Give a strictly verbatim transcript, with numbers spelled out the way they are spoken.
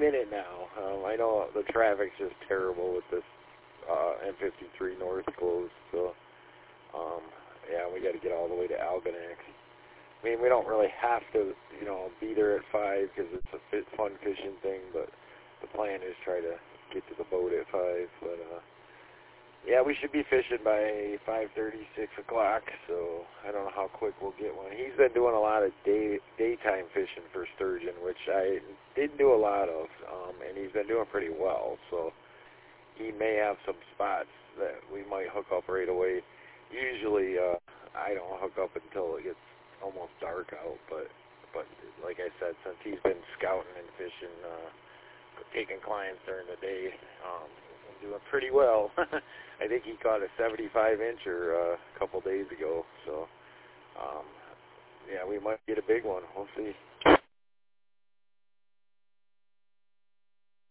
minute now. Um, I know the traffic's just terrible with this uh, M fifty-three North closed, so um, yeah, we got to get all the way to Algonac. I mean, we don't really have to, you know, be there at five because it's a fit, fun fishing thing, but the plan is try to get to the boat at five. But uh, yeah, we should be fishing by five thirty, six o'clock. So I don't know how quick we'll get one. He's been doing a lot of day daytime fishing for sturgeon, which I didn't do a lot of, um, and he's been doing pretty well. So he may have some spots that we might hook up right away. Usually, uh, I don't hook up until it gets almost dark out. But but like I said, since he's been scouting and fishing, uh, taking clients during the day, um, doing pretty well. I think he caught a seventy-five incher uh, a couple days ago. So, um, yeah, we might get a big one. We'll see.